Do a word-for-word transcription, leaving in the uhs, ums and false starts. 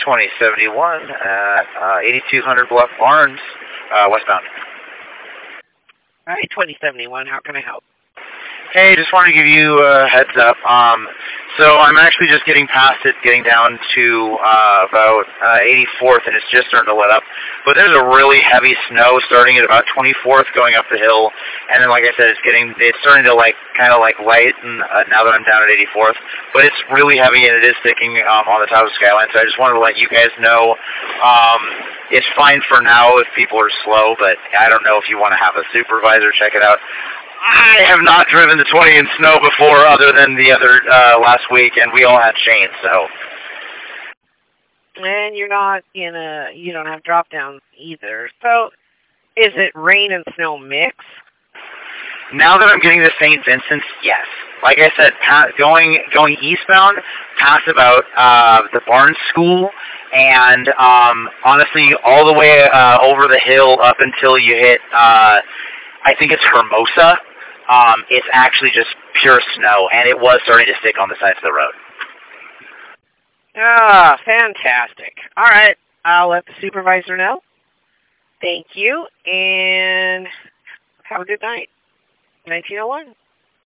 twenty seventy-one at uh, eighty-two hundred Bluff Barnes, uh, westbound. All right, twenty seventy-one, how can I help? Hey, just wanted to give you a heads up. Um, so I'm actually just getting past it, getting down to uh, about uh, eighty-fourth, and it's just starting to let up. But there's a really heavy snow starting at about twenty-fourth, going up the hill, and then, like I said, it's getting it's starting to like kind of like lighten uh, now that I'm down at eighty-fourth. But it's really heavy, and it is sticking um, on the top of Skyline. So I just wanted to let you guys know. Um, it's fine for now if people are slow, but I don't know if you want to have a supervisor check it out. I have not driven the twenty in snow before other than the other uh, last week, and we all had chains, so. And you're not in a, you don't have drop downs either. So, is it rain and snow mix? Now that I'm getting to Saint Vincent's, yes. Like I said, pa- going going eastbound, past about uh, the Barnes School, and um, honestly, all the way uh, over the hill up until you hit, uh, I think it's Hermosa. Um, it's actually just pure snow, and it was starting to stick on the sides of the road. Ah, fantastic. All right, I'll let the supervisor know. Thank you, and have a good night. nineteen oh one.